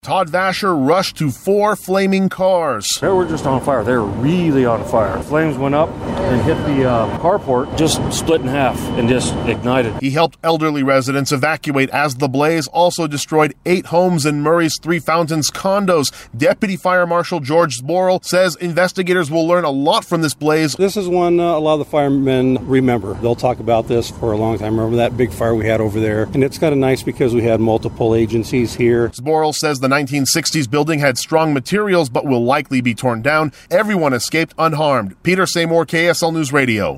Todd Vasher rushed to 4 flaming cars. They were just on fire. They were really on fire. Flames went up and hit the carport, just split in half and just ignited. He helped elderly residents evacuate as the blaze also destroyed 8 homes in Murray's Three Fountains condos. Deputy Fire Marshal George Zboril says investigators will learn a lot from this blaze. This is one a lot of the firemen remember. They'll talk about this for a long time. Remember that big fire we had over there? And it's kind of nice because we had multiple agencies here. Zboril says the 1960s building had strong materials but will likely be torn down. Everyone escaped unharmed. Peter Seymour, KSL News Radio.